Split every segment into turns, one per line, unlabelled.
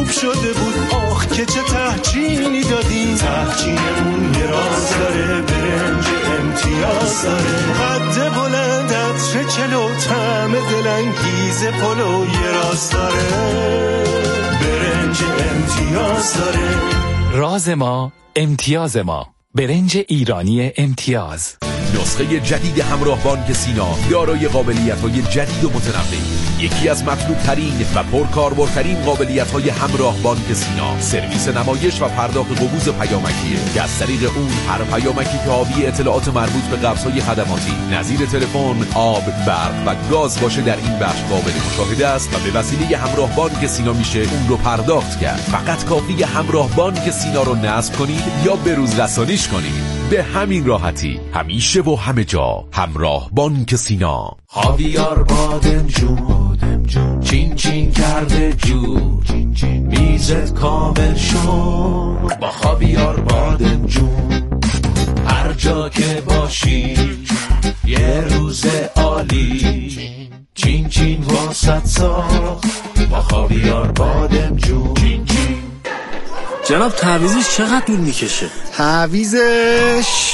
شده بود. آخ که چه تهجینی دادیم، تهجینمون یه راز داره، برنج امتیاز داره. قد بلند عطر چلو، طعم دلانگیز پلو یه راز داره، برنج امتیاز داره.
راز ما امتیاز ما، برنج ایرانی امتیاز.
نسخه جدید همراه بانک سینا دارای قابلیت‌های جدید و متنوع. یکی از مطلوب‌ترین و پرکاربردترین قابلیت‌های همراه بانک سینا سرویس نمایش و پرداخت قبوض پیامکیه که از طریق اون هر پیامکی که حاوی اطلاعات مربوط به قبض‌های خدماتی نظیر تلفن، آب، برق و گاز باشه در این بخش قابل مشاهده است و به وسیله همراه بانک سینا میشه اون رو پرداخت کرد. فقط کافیه همراه بانک سینا رو نصب کنید یا به روز رسانیش کنید. به همین راحتی، همیشه و همه جا همراه بانک سینا.
خاویار بادمجون چین چین کرده جو، میزت کامل شد با خاویار بادمجون. هر جا که باشی یه روز عالی، چین چین واسط ساخت با خاویار بادمجون.
جناب تعویضش چقدر طول میکشه؟
تعویضش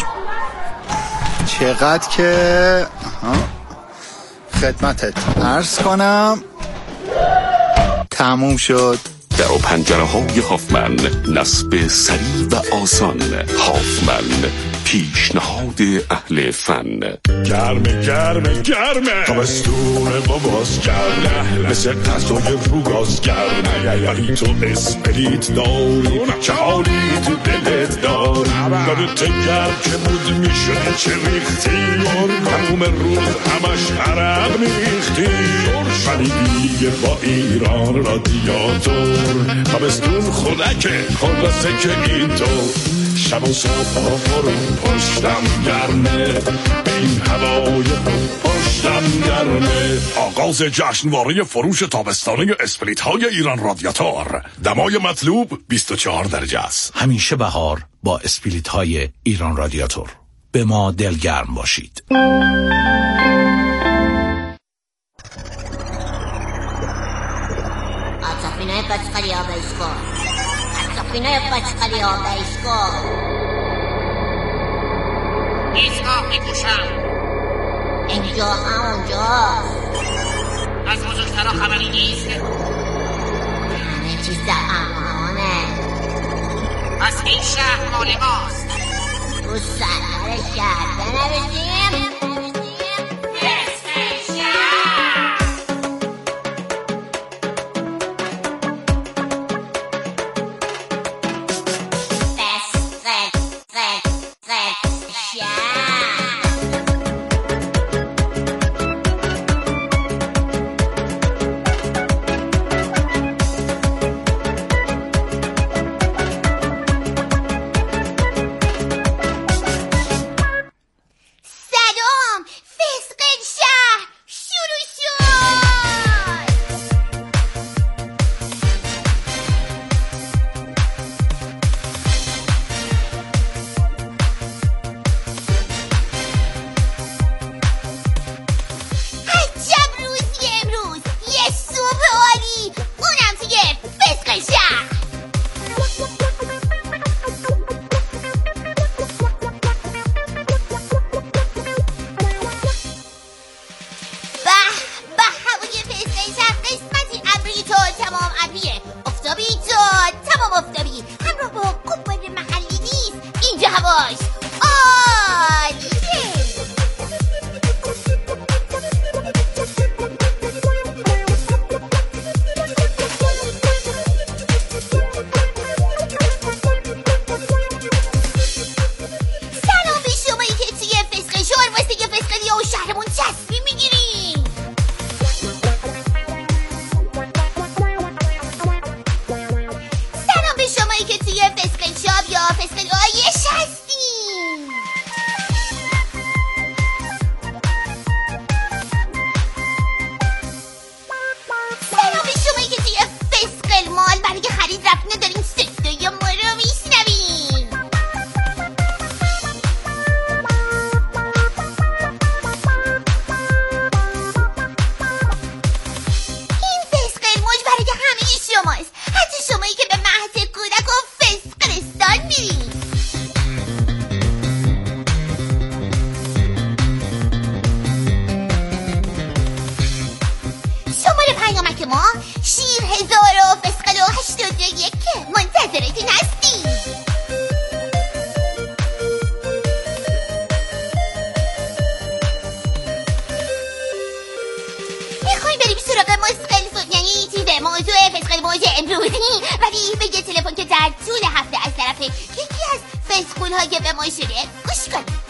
چقدر که خدمتت عرض کنم تموم شد.
در و پنجره های هافمن، نصب سریع و آسان. هافمن، پیشنهاد اهل فن.
گرمه گرمه گرمه، تابستون باباس گرمه، مثل غذای روگاز گرمه. ولی تو اسپریت داری، چه حالی تو دلت داری. یادت گرم که بود میشدی چه ریختی، تموم روز همش عرق میریختی. ولی دیگه با ایران رادیاتور، تابستون خنکه خلاصه که اینطور. شب و صبح فرون پشتم گرمه، این هوای پشتم گرمه. آغاز جشنواره فروش تابستانه اسپریت های ایران رادیاتور. دمای مطلوب 24 درجه است.
همیشه بهار با اسپریت های ایران رادیاتور. به ما دلگرم باشید.
Atsapinay patskali abaisko. Atsapinay patskali abaisko.
ایستگاه میکوشم.
اینجا همونجا.
از بزرگترها خبری نیست.
همه چیز در امانه.
پس این شهر مال ماست.
تو سرور شهر بنویسیم. ولی به یه تلفن که در طول هفته از طرف یکی از فسقول‌های به ما شده گوش کنید.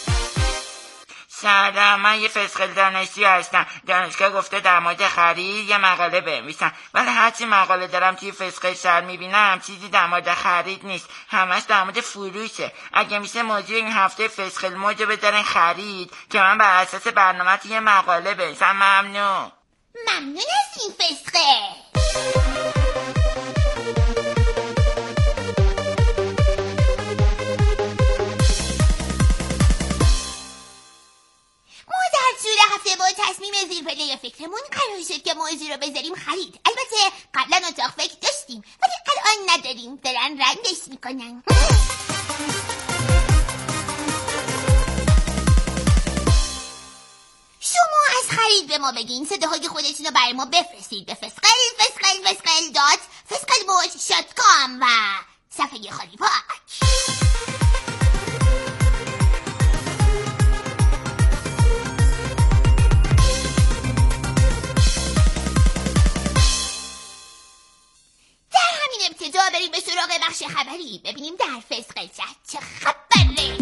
سلام، من یه فسقل دانشجو هستم. دانشگاه گفته در مورد خرید یه مقاله بنویسم، ولی هرچی مقاله دارم توی فسقل شهر میبینم چیزی در مورد خرید نیست، همش در مورد فروشه. اگه میشه موضوع این هفته فسقل موجو بذارن خرید که من بر اساس برنامه توی یه مقاله بنویسم. ممنون
از این فسقل. هفته با تصمیم زیر پله فکرمون قرار شد که موضوع رو بذاریم خرید. البته قبلا اتاق فکر داشتیم ولی الان نداریم، دارن رنگش میکنن. شما از خرید به ما بگین، صداهای خودتون رو برای ما بفرستید به fesqal.fesqalmoj.com و صفحه خالی پاک. ابتدا بریم به سراغ بخش خبری، ببینیم در فسقل شهر چه خبره.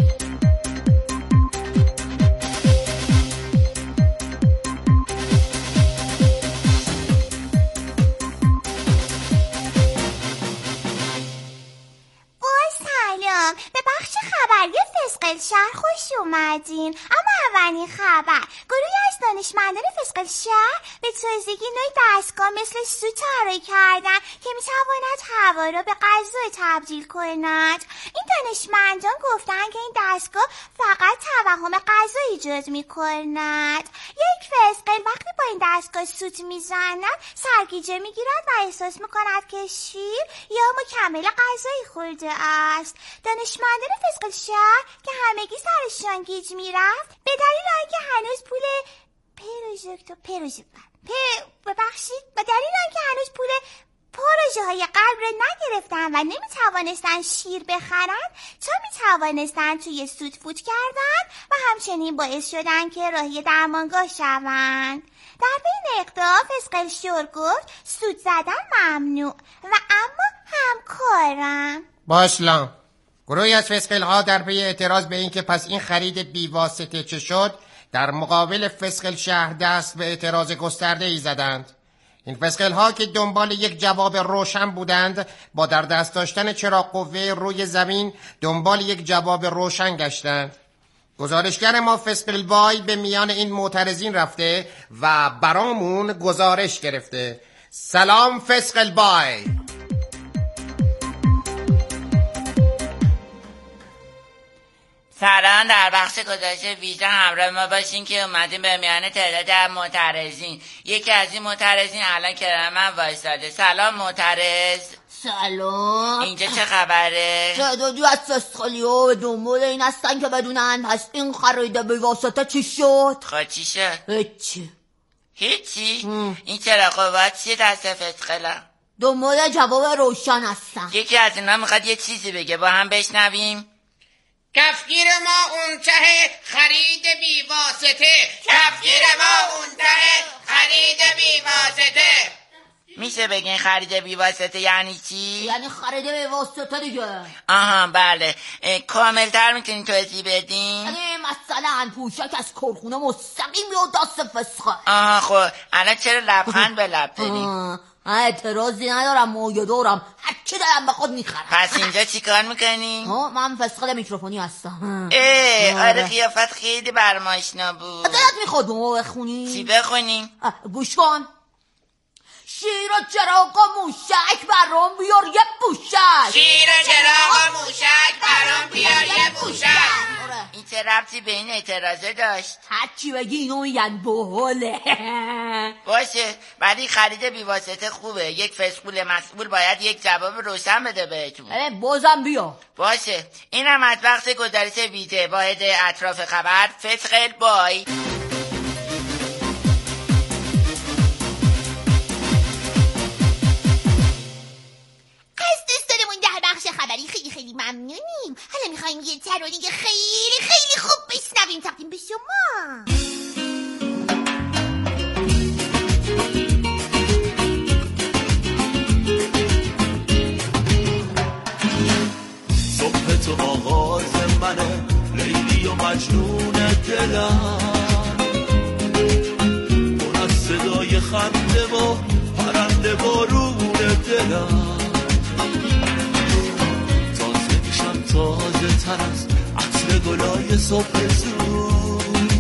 سلام، به بخش خبری فسقل شهر خوش اومدین. اما اولین خبر، گروهی از دانشمندان فسقل شهر به تازگی نوعی دستگاه مثل سوت طراحی کردن که میتواند هوا را به غذا تبدیل کند. این دانشمندان گفتن که این دستگاه فقط توهم غذا ایجاد میکند. یک فسقل وقتی با این دستگاه سوت میزند سرگیجه میگیرد و احساس میکند که شیر یا مکمل غذایی خورده است. دانشمندان فسقل شهر که همگی سرشان گیج میرفت به دلیل اینکه هنوز پول پروژه های قلب را نگرفتن و نمیتوانستن شیر بخرند تا میتوانستن توی سوت فوت کردن و همچنین باعث شدن که راهی درمانگاه شوند. در بین اقدام فسقل شور گفت سوت زدن ممنوع و اما همکارم.
باشلام، گروهی از فسقل ها در پی اعتراض به این که پس این خرید بیواسطه چه شد در مقابل فسقل شهر دست به اعتراض گسترده ای زدند. این فسقل ها که دنبال یک جواب روشن بودند با در دست داشتن چراغ قوه روی زمین دنبال یک جواب روشن گشتند. گزارشگر ما فسقل بای به میان این معترضین رفته و برامون گزارش گرفته. سلام فسقل بای.
سلام، در بخش گزارش ویژه همراه ما باشین که اومدیم به میان تعداد از معترضین. یکی از این معترضین الان کنار من وایساده. سلام معترض.
سلام.
اینجا چه خبره؟
تعدادی از فسقلی‌ها به دنبال این هستن که بدونن پس این خرید به واسطه چی شد؟
خب چی شد؟ هیچی؟ این چرا قوات چیه دست فسقلا؟
دنبال جواب روشن هستن.
یکی از اینا میخواد یه چیزی بگه، با هم بشنویم.
کفگیر ما اون ته خرید بی واسطه. کفگیر ما اون ته خرید بی واسطه.
میشه بگین خرید بی واسطه یعنی چی؟
یعنی خرید بی واسطه دیگه.
آها بله، کاملتر میتونین توضیح بدین؟
یعنی مثلا پوشک از کارخونه مستقیم یا دست فسقل.
آها خب الان چرا لبخند به لب داریم؟
اعتراضی ندارم، مویه دارم، هرچی دارم به خود میخرم.
پس اینجا چی کار میکنی؟
من فسقل میکروفونی هستم.
آره قیافت خیلی برام آشنا بود.
دلت میخواد ما بخونی؟
چی بخونیم؟
گوش کن. شیر و چراغ و موشک برام بیار یه پوشک.
شیر و چراغ و موشک برام بیار یه پوشک.
این چه ربطی به این اعتراضه داشت؟
هرچی بگی اینو میگن بحاله.
باشه، ولی خرید بیواسطه خوبه. یک فسقول مسئول باید یک جواب روشن بده بهتون.
بازم بیا.
باشه، اینم از بخش گزارش ویژه واحد اطراف خبر فسقل بای.
خبری خیلی ممنونیم. حالا میخواییم یه ترانه خیلی خوب بشنویم تقدیم به شما.
دلم، تازه میشم تازه تر از عطر گلای صبح زود،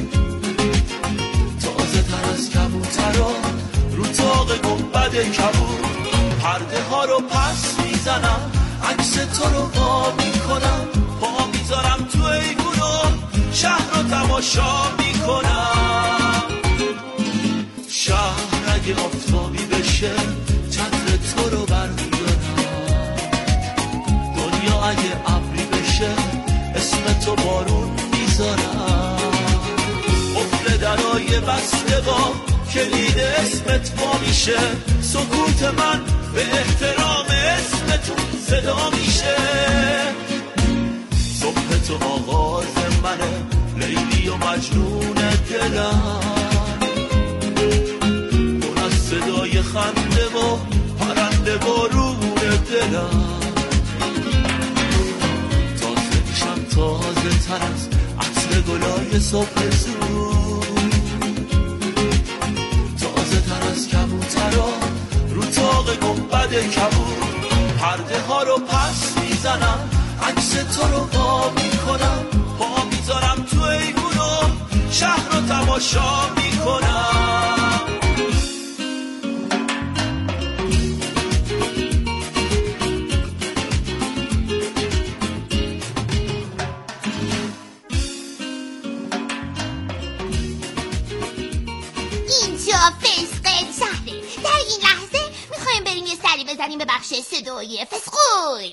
تازه تر از کبوترا رو تاق گنبد کبود. پرده ها رو پس میزنم، عکس تو رو وا میکنم، پا میذارم تو ایوونو، شهر رو تماشا میکنم. شهر اگه آفتابی بشه چتر تو رو برمیدارم، دنیا اگه ابری بشه اسم تو بارون میذارم. قفل درای بسته با کلید اسمت وا میشه، سکوت من به احترام اسمتون صدا میشه. صبح تو آغاز منه، لیلی و مجنون دلم، پر از صدای خنده و پرنده بارون دلم. تازه میشم تازه تر از عطر گلای صبح زود، تازه تر از کبوترا رو تاق گنبد کبود. پرده ها رو پس میزنم، عکس تو رو وا میکنم، پا میذارم تو ایوونو، شهر رو تماشا میکنم.
اینجا فسقل شهره. در این لحظه میخوایم بریم یه سری بزنیم به بخش صدای فسقل.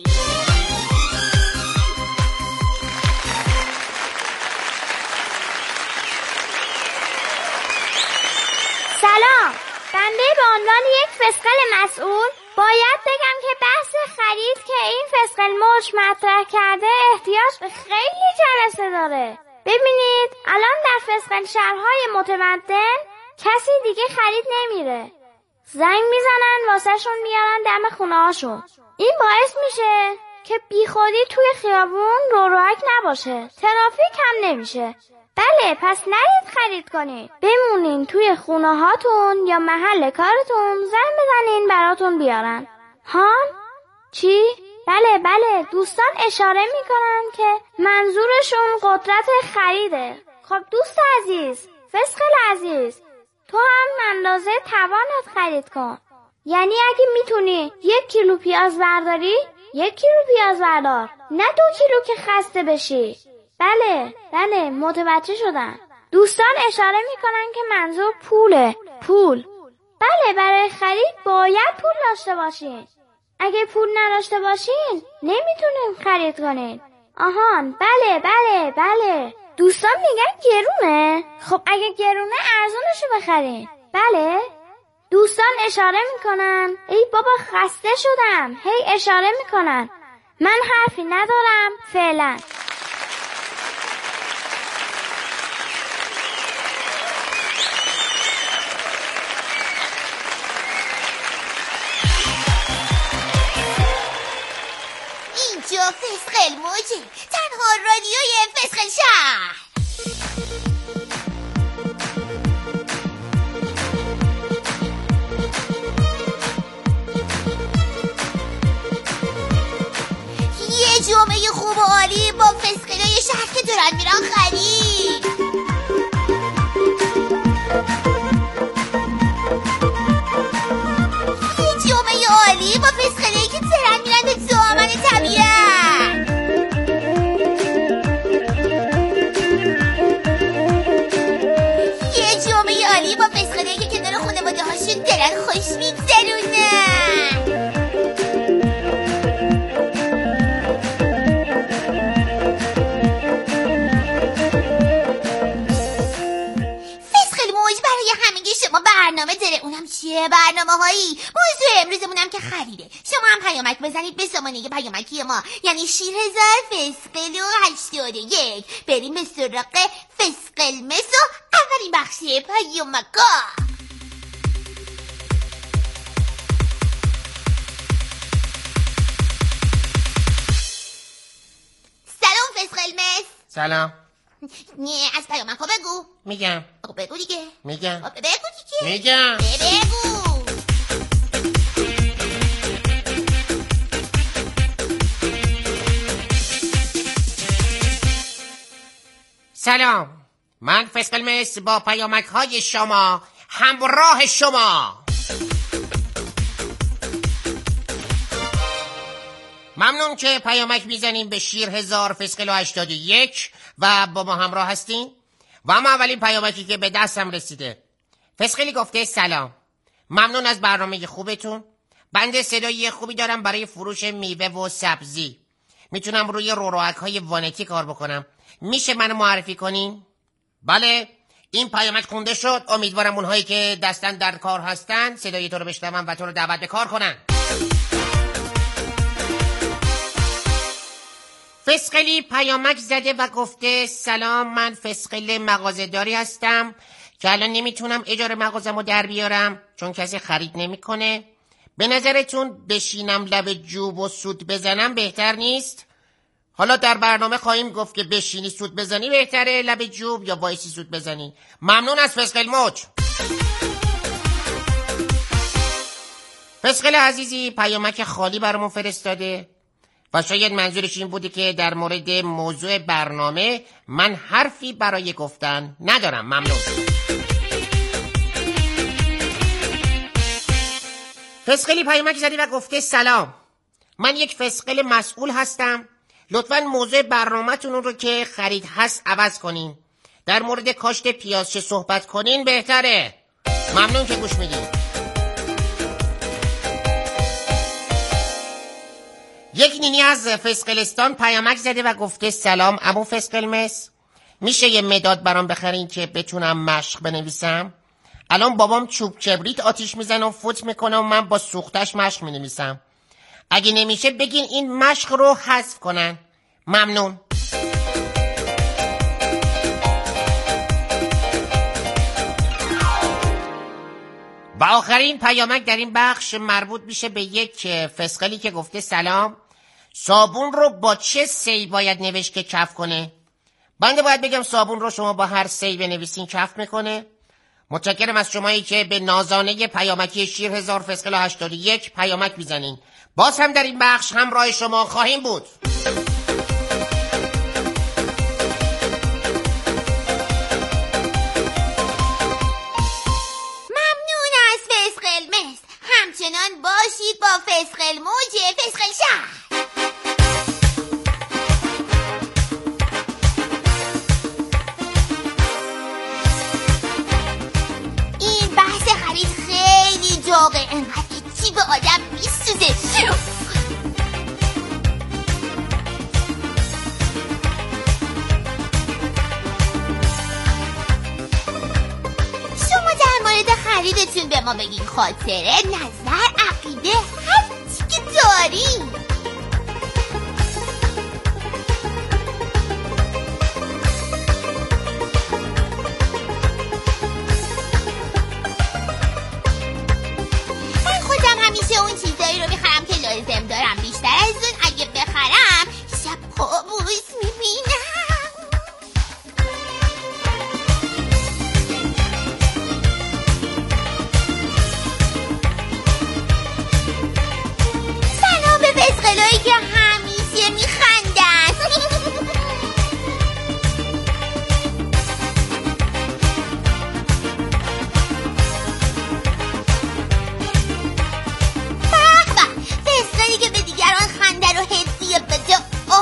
سلام، بنده به عنوان یک فسقل مسئول باید بگم که بحث خرید که این فسقل موج مطرح کرده احتیاج به خیلی جلسه داره. ببینید الان در فسقل شهرهای متمدن کسی دیگه خرید نمیره، زنگ میزنن واسه شون میارن دم خونه هاشون. این باعث میشه که بی خودی توی خیابون روحک نباشه، ترافیک هم نمیشه. بله، پس نرید خرید کنید، بمونین توی خونه هاتون یا محل کارتون، زنگ بزنین براتون بیارن. هان؟ چی؟ بله، دوستان اشاره میکنن که منظورشون قدرت خریده. خب دوست عزیز، فسقل عزیز، تو هم اندازه توانت خرید کن. یعنی اگه میتونی 1 کیلو پیاز برداری 1 کیلو پیاز بردار، نه 2 کیلو که خسته بشی. بله متوجه شدم. دوستان اشاره میکنن که منظور پول. بله، برای خرید باید پول داشته باشین. اگه پول نداشته باشین نمیتونین خرید کنین. آهان، بله. دوستان میگن گرونه. خب اگه گرونه ارزونشو بخرین. بله. دوستان اشاره میکنن ای بابا خسته شدم، هی اشاره میکنن. من حرفی ندارم فعلا.
اینجا فسقل موجه، تنها رادیوی فسقل شهر. یه جمعه خوب و عالی با فسقلای شهر که دارن میرن خرید. یه جمعه عالی با فسقلایی که دارن میرن به دامن طبیعت. یه جمعه عالی با فسقلایی که کنار خانواده هاشون دارن خوش میگذرونن. برنامه داره، اونم چیه؟ برنامه هایی. موضوع امروزمونم که خریده. شما هم پیامک بزنید به سامانه پیامکی ما، یعنی 6000 فسقل و 81. بریم به سراغ فسقل مس و اولین بخش پیامکا. سلام فسقل مس.
سلام.
نه از پیامکا بگو.
میگم.
بگو دیگه.
میگم.
بگو دیگه.
میگم.
بگو.
سلام، من فسقل مس با پیامک های شما همراه شما. ممنون که پیامک میزنیم به شیر 1081 و با ما همراه هستین. و اما اولین پیامکی که به دستم رسیده، فسقلی گفته سلام، ممنون از برنامه خوبتون. بنده صدای خوبی دارم برای فروش میوه و سبزی. میتونم روی روروک های وانتی کار بکنم. میشه منو معرفی کنین؟ بله، این پیامک خونده شد. امیدوارم اونهایی که دستن در کار هستن صدای تو رو بشنون و تو رو دعوت به کار کنن. فسقلی پیامک زده و گفته سلام، من فسقل مغازه‌داری هستم که الان نمیتونم اجاره مغازه‌مو در بیارم چون کسی خرید نمیکنه. به نظرتون بشینم لب جوب و سود بزنم بهتر نیست؟ حالا در برنامه خواهیم گفت که بشینی سود بزنی بهتره لب جوب یا وایسی سود بزنی. ممنون از فسقل موج. فسقل عزیزی پیامک خالی برامون فرستاده و شاید منظورش این بوده که در مورد موضوع برنامه من حرفی برای گفتن ندارم. ممنون. فسقلی پیامک زدی و گفته سلام، من یک فسقل مسئول هستم. لطفاً موضوع برنامه‌تون رو که خرید هست عوض کنین. در مورد کاشت پیاز چه صحبت کنین بهتره. ممنون که گوش میدین. یک نینی از فسقلستان پیامک زده و گفته سلام عمو فسقل مس، میشه یه مداد برام بخرین که بتونم مشق بنویسم؟ الان بابام چوب کبریت آتیش میزنه و فوت میکنه و من با سوختش مشق مینویسم. اگه نمیشه بگین این مشق رو حذف کنن. ممنون. و آخرین پیامک در این بخش مربوط میشه به یک فسقلی که گفته سلام، صابون رو با چه سی باید نوشت که کف کنه؟ بنده باید بگم صابون رو شما با هر سی بنویسین کف میکنه. متشکرم از شمایی که به نازانه پیامکی شیر 1081 پیامک میزنین. باز هم در این بخش همراه شما خواهیم بود.
ممنون از فسقل مس. همچنان باشید با فسقل موج فسقل شهر. این بحث خرید خیلی جاقه، انقدر چی به آدم میسوزه. شما در مورد خریدتون به ما بگین، خاطره، نظر، عقیده، هر چی که دارین. من خودم همیشه اون چیزایی رو میخرم که لازم دارم. بیشتر از اون اگه بخرم شب کابوس میبینم. سلام به فسقلایی که همیشه میخندن. فسقلی که به دیگران خنده رو حسیه بده.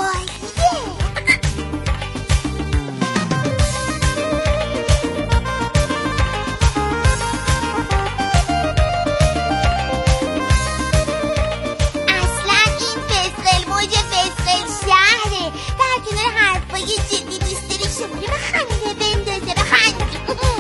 اصلا این فسقل موج فسقل شهره. در کنار حرفای جدی دوست داری شماره به خنده بندازه. بخند.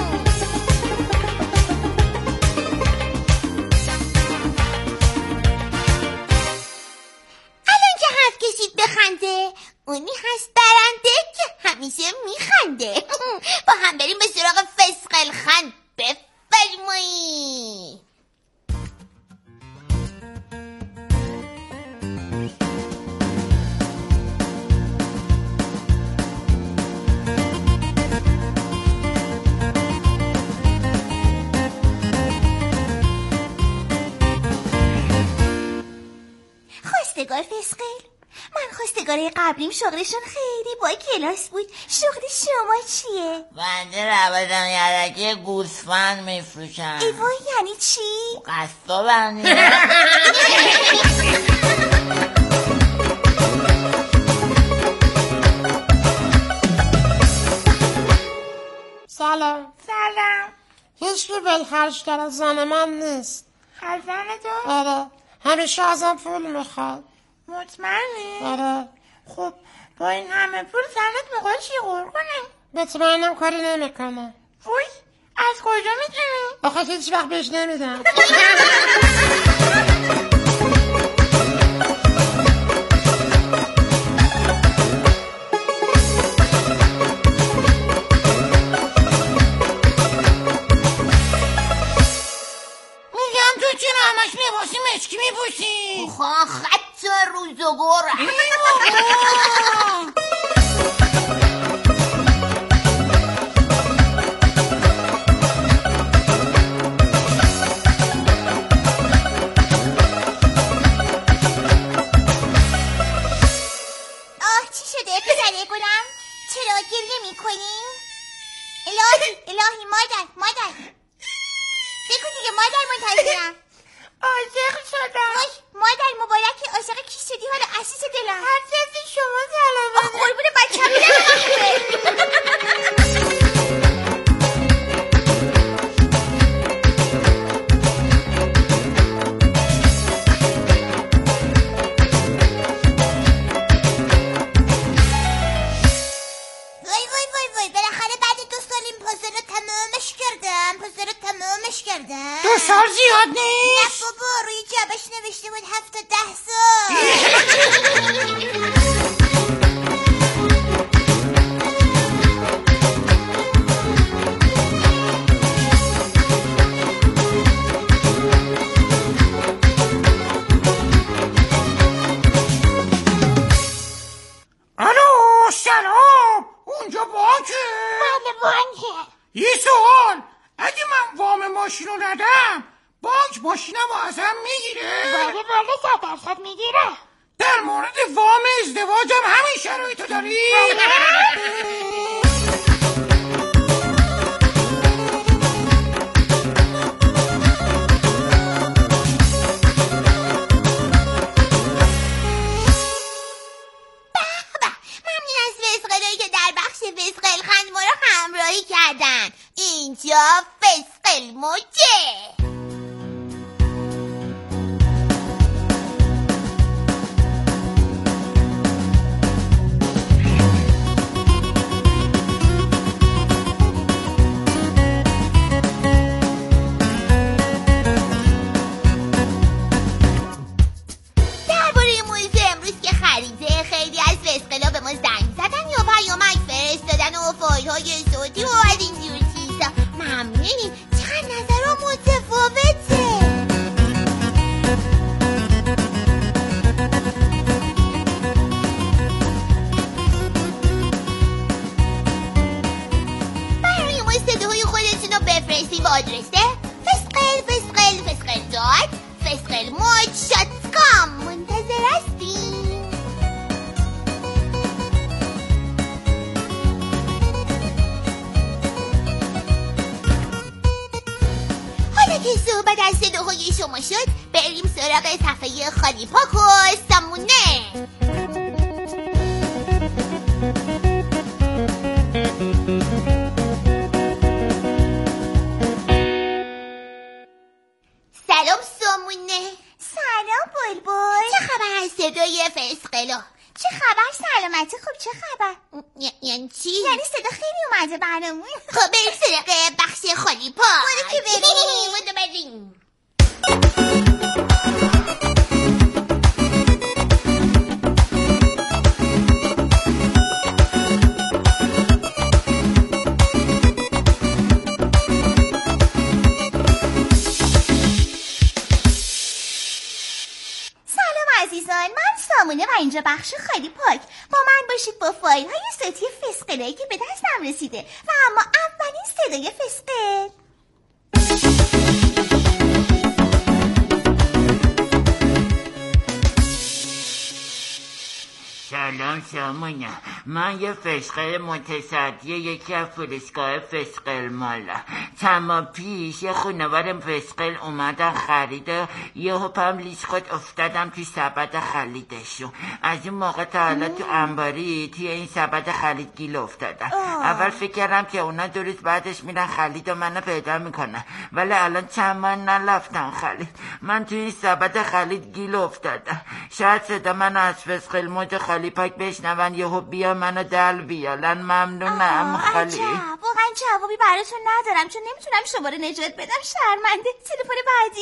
کشید بخنده، اونی هست برنده که همیشه میخنده. با هم بریم به سراغ فسقل خان. بفرمایید. خواستگار فسقل، من خواستگاره قبلیم شغلشون خیلی با کلاس بود. شغل شما چیه؟
بنده روادم یدکی گوسفند میفروشم.
ایوای یعنی چی؟
قصابم.
سلام.
سلام.
هیچ که بلخرج‌تر از زن من نیست.
از زن تو؟
آره، همیشه ازم پول میخواد.
مطمئنی؟
آره.
خب با این همه پول زنت میخواد چی غور کنه؟
مطمئنم کاری نمیکنه.
وای، از کجا میتونی؟
آخه هیچ وقت بهش نمیدم.
همش لباسی مشکی میپوشی.
خط روزگار. چی شده پسره گلم؟ چرا گریه میکنی؟ الهی مادر بگو دیگه مادر منتظرم.
عاشق شدم.
مادر مبارک عاشق کی شدی؟ حالا عزیز دلم
هر چیزی شما سلامه.
قربون بچه‌م میرم. وای بالاخره بعد 2 سال این پازل رو تمامش کردم.
2 سال زیاد نیست.
نه بابا، روی جعبش نوشته بود 7 تا 10 سال.
الو سلام، اونجا بانکه؟
بله بانکه.
یه سوال، اگه من وام ماشینو ندم بانک ماشینمو ازم میگیره؟
بله 100% میگیره.
در مورد وام ازدواجم همین شرایطو داری؟
همراهی کردن. اینجا فسقل موجه. درباره موضوع امروز که خریده، خیلی از فسقلا به ما زنگ زدن یا پیامک فرستادن و فایل‌های صوتی و از اینجور چیزا. ممنونی، چند نظرها متفاوته. برای ما صداهای خودتون رو بفرستید به آدرس فسقل.com. منتظر هستیم. حالا که صحبت از صداهای شما شد، بریم سراغ صفحه خالی پاک و سامونه. سلام سامونه. سلام بلبل. چه خبر از صدای فسقلا؟ چه خبر؟ سلامتی خوب؟ چه خبر؟ یعنی چی؟ یعنی صدا خیلی اومده برامون. خب بریم سراغ بخش خالی پاک. برو که بریم. من سامونه و اینجا بخش خالی پاک. با من باشید با فایل های صوتی فسقلایی که به دستم رسیده و اما اولین صدای فسقل.
سلام سامونا، من یه فسقل متصدی یکی از فروشگاه فسقل مالا. چند ماه پیش یه خانوار فسقل اومدن خریده، یهو پم لیش خود افتادم توی سبد خریدشون. از اون موقع تا حالا تو انباری توی این سبد خرید گیل افتادم. اول فکر کردم که اونا 2 روز بعدش میرن خرید و منو پیدا میکنن، ولی الان چند ماه نرفتم خرید. من توی این سبد خرید گیل افتادم. شاید صدا منو از فسقل موج خالی پاک بشنون، یهو بیا منو دل بیالن. ممنونم خالی.
واقعا جوابی براتون ندارم چون نمیتونم شما رو نجات بدم. شرمنده. تلفن بعدی.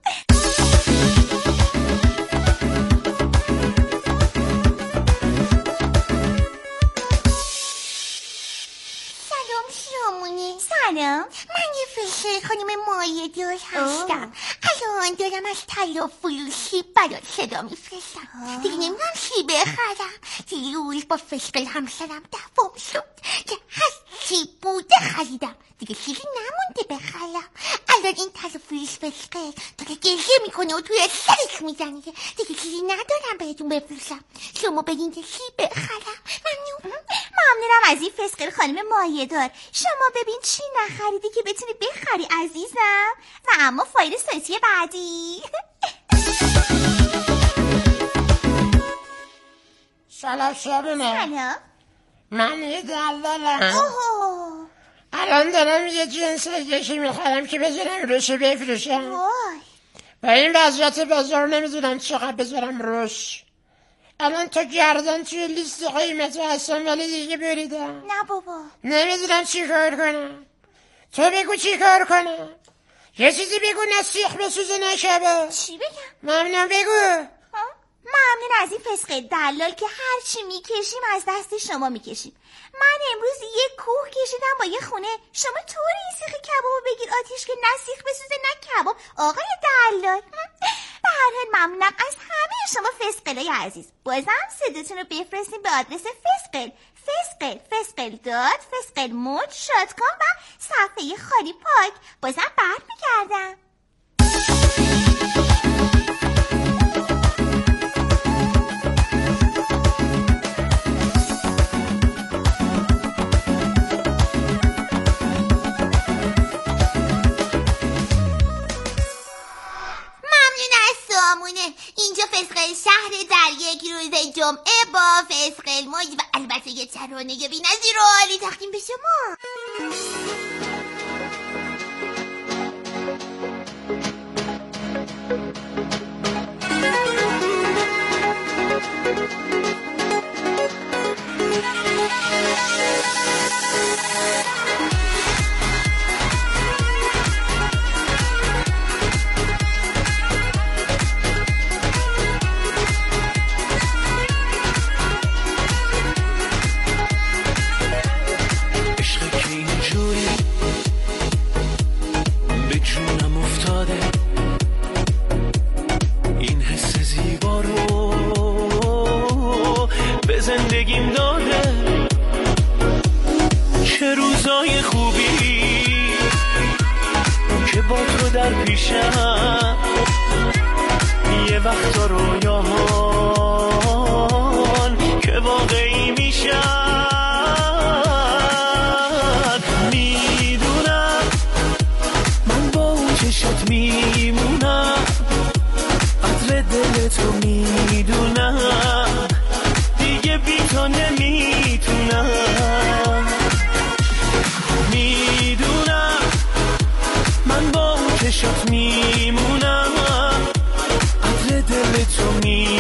سلام، من یه فسقل خانم مایه‌دار هستم. الان دارم از طلا فروشی برات صدا میفرستم. دیگه نمیدونم چی بخرم. دیروز با فسقل همسرم دعوام شد که هرچی بوده خریدم، دیگه چیزی نمونده بخرم. الان این طلا فروش فسقل داره گریه میکنه و توی سرش میزنه. دیگه چیزی ندارم بهتون بفروشم. شما بگین که چی بخرم. ممنونم از این فسقل خانم مایه‌دار. شما ببین چی نخریدی که بتونی بخری عزیزم. و اما فایل صوتی بعدی.
سلام شبونه.
سلام.
من یه دلالم. الان دارم یه جنس یکی میخرم که بذارم روش بفروشم. و این وضعیت بازار نمیدونم چقدر بذارم روش. الان تا گردن توی لیست قیمت هستم ولی دیگه بریدم.
نه بابا.
نمیدونم چی کار کنم. تو بگو چی کار کنم. یه چیزی بگو نه سیخ بسوزه نه شبه.
چی بگم؟
ممنون بگو.
ممنون از این فسقل دلال که هرچی میکشیم از دست شما میکشیم. من امروز یه کوه کشیدم با یه خونه. شما طوری این سیخ کبابو بگیر آتیش که نه سیخ بسوزه نه کباب. آقای دلال. به هر حال ممنونم از همه شما فسقلای عزیز. بازم صداتون رو بفرستیم به آدرس فسقل.موج.com و صفحه خالی پاک. بازم برمیگردم. اینجا فسقل شهر در یک روز جمعه با فسقل موج و البته یه ترانه بی‌نظیر و عالی تقدیم به شما.
یه وقت رویاهان که واقعی میشن. میدونم من با اون چشات میمونم، قدر دل تو میدونم، دیگه بی تو نمیتونم. میدونم من با اون چشات میمونم، قدر دل تو میدونم،